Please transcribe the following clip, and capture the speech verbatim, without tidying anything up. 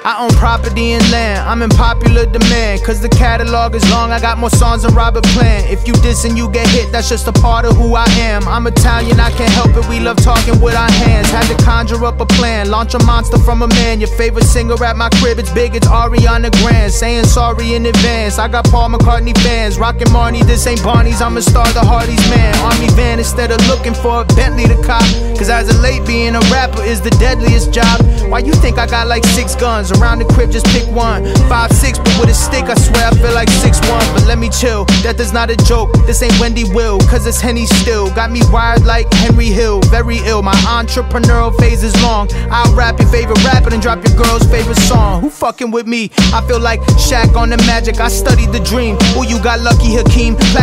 I own property and land, I'm in popular demand. Cause the catalog is long, I got more songs than Robert Plant. If you diss and you get hit, that's just a part of who I am. I'm Italian, I can't help it, we love talking with our hands. Had to conjure up a plan, launch a monster from a man. Your favorite singer at my crib, it's big, it's Ariana Grande. Saying sorry in advance, I got Paul McCartney fans. Rockin' Marnie, this ain't Barney's, I'm a star, the Hardy's man. Army van instead of looking for a Bentley to cop. Cause as of late, being a rapper is the deadliest job. Why you think I got like six guns? Around the crib, just pick one. Five, six, but with a stick, I swear I feel like six one. But let me chill, death is not a joke. This ain't Wendy Will, cause it's Henny still. Got me wired like Henry Hill, very ill. My entrepreneurial phase is long. I'll rap your favorite rapper and drop your girl's favorite song. Who fucking with me? I feel like Shaq on the Magic, I studied the dream. Who you got lucky, Hakeem?